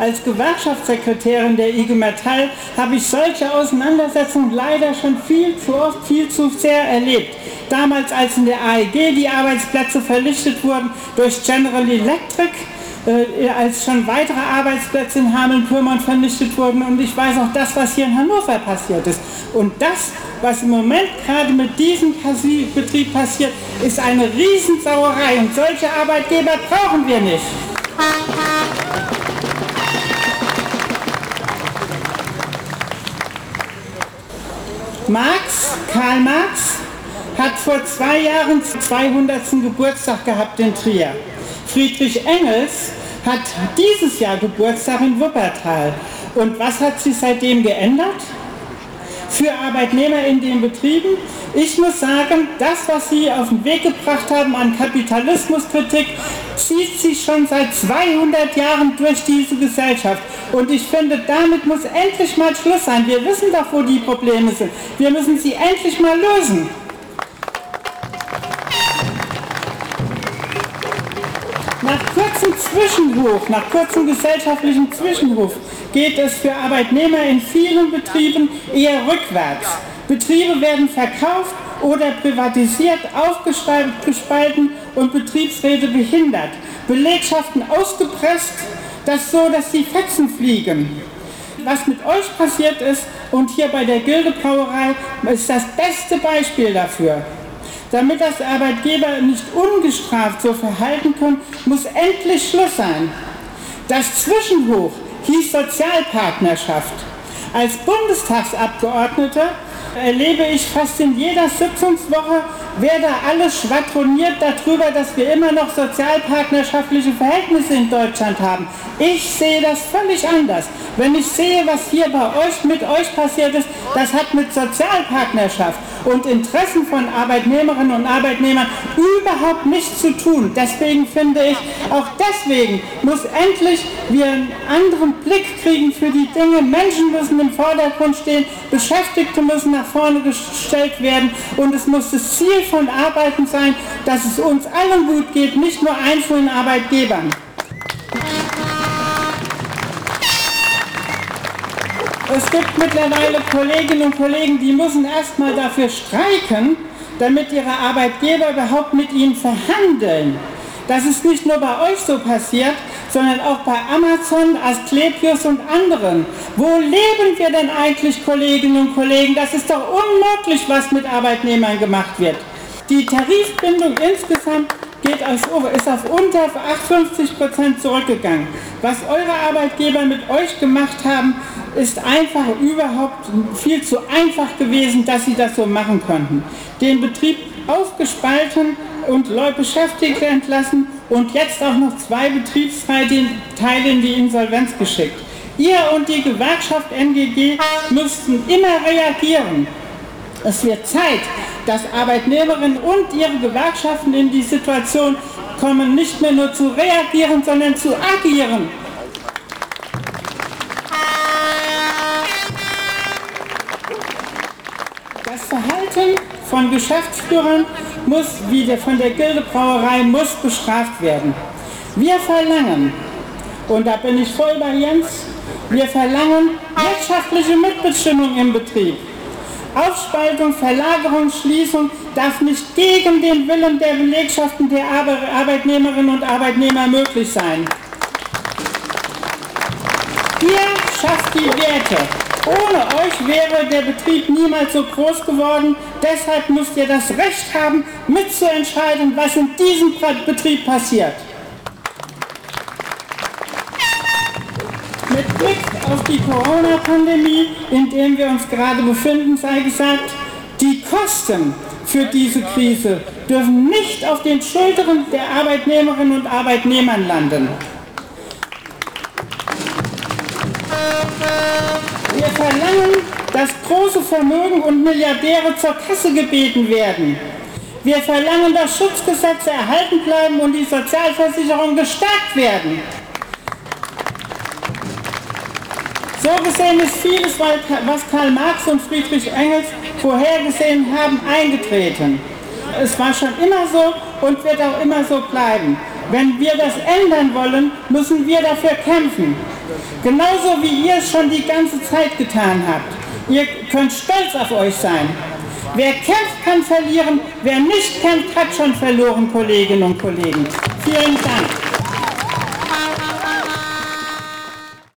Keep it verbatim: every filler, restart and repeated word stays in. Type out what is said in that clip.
Als Gewerkschaftssekretärin der I G Metall habe ich solche Auseinandersetzungen leider schon viel zu oft, viel zu sehr erlebt. Damals, als in der A E G die Arbeitsplätze vernichtet wurden durch General Electric, äh, als schon weitere Arbeitsplätze in Hameln-Pyrmont vernichtet wurden, und ich weiß auch das, was hier in Hannover passiert ist. Und das, was im Moment gerade mit diesem Betrieb passiert, ist eine Riesensauerei, und solche Arbeitgeber brauchen wir nicht. Marx, Karl Marx, hat vor zwei Jahren zweihundertsten Geburtstag gehabt in Trier. Friedrich Engels hat dieses Jahr Geburtstag in Wuppertal. Und was hat sich seitdem geändert? Für Arbeitnehmer in den Betrieben? Ich muss sagen, das, was Sie auf den Weg gebracht haben an Kapitalismuskritik, zieht sich schon seit zweihundert Jahren durch diese Gesellschaft. Und ich finde, damit muss endlich mal Schluss sein. Wir wissen doch, wo die Probleme sind. Wir müssen sie endlich mal lösen. Nach kurzem Zwischenruf, nach kurzem gesellschaftlichen Zwischenruf geht es für Arbeitnehmer in vielen Betrieben eher rückwärts. Betriebe werden verkauft oder privatisiert, aufgespalten und Betriebsräte behindert. Belegschaften ausgepresst, das so, dass die Fetzen fliegen. Was mit euch passiert ist und hier bei der Gilde Brauerei ist das beste Beispiel dafür. Damit das Arbeitgeber nicht ungestraft so verhalten können, muss endlich Schluss sein. Das Zwischenhoch hieß Sozialpartnerschaft. Als Bundestagsabgeordneter erlebe ich fast in jeder Sitzungswoche, wer da alles schwadroniert darüber, dass wir immer noch sozialpartnerschaftliche Verhältnisse in Deutschland haben. Ich sehe das völlig anders. Wenn ich sehe, was hier bei euch mit euch passiert ist, das hat mit Sozialpartnerschaft und Interessen von Arbeitnehmerinnen und Arbeitnehmern überhaupt nichts zu tun. Deswegen finde ich, auch deswegen muss endlich wir einen anderen Blick kriegen für die Dinge. Menschen müssen im Vordergrund stehen, Beschäftigte müssen nach vorne gestellt werden, und es muss das Ziel von Arbeiten sein, dass es uns allen gut geht, nicht nur einzelnen Arbeitgebern. Es gibt mittlerweile Kolleginnen und Kollegen, die müssen erstmal dafür streiken, damit ihre Arbeitgeber überhaupt mit ihnen verhandeln. Das ist nicht nur bei euch so passiert, sondern auch bei Amazon, Asklepios und anderen. Wo leben wir denn eigentlich, Kolleginnen und Kollegen? Das ist doch unmöglich, was mit Arbeitnehmern gemacht wird. Die Tarifbindung insgesamt geht auf, ist auf unter achtundfünfzig Prozent zurückgegangen. Was eure Arbeitgeber mit euch gemacht haben, ist einfach überhaupt viel zu einfach gewesen, dass sie das so machen konnten. Den Betrieb aufgespalten und Leute Beschäftigte entlassen und jetzt auch noch zwei Betriebsteile in die Insolvenz geschickt. Ihr und die Gewerkschaft N G G müssten immer reagieren. Es wird Zeit, dass Arbeitnehmerinnen und ihre Gewerkschaften in die Situation kommen, nicht mehr nur zu reagieren, sondern zu agieren. Das Verhalten von Geschäftsführern muss, wie der von der Gilde Brauerei, muss bestraft werden. Wir verlangen, und da bin ich voll bei Jens, wir verlangen wirtschaftliche Mitbestimmung im Betrieb. Aufspaltung, Verlagerung, Schließung darf nicht gegen den Willen der Belegschaften der Arbeitnehmerinnen und Arbeitnehmer möglich sein. Ihr schafft die Werte. Ohne euch wäre der Betrieb niemals so groß geworden. Deshalb müsst ihr das Recht haben, mitzuentscheiden, was in diesem Betrieb passiert. Mit Blick auf die Corona-Pandemie, in der wir uns gerade befinden, sei gesagt, die Kosten für diese Krise dürfen nicht auf den Schultern der Arbeitnehmerinnen und Arbeitnehmer landen. Wir verlangen, dass große Vermögen und Milliardäre zur Kasse gebeten werden. Wir verlangen, dass Schutzgesetze erhalten bleiben und die Sozialversicherungen gestärkt werden. So gesehen ist vieles, was Karl Marx und Friedrich Engels vorhergesehen haben, eingetreten. Es war schon immer so und wird auch immer so bleiben. Wenn wir das ändern wollen, müssen wir dafür kämpfen. Genauso wie ihr es schon die ganze Zeit getan habt. Ihr könnt stolz auf euch sein. Wer kämpft, kann verlieren. Wer nicht kämpft, hat schon verloren, Kolleginnen und Kollegen. Vielen Dank.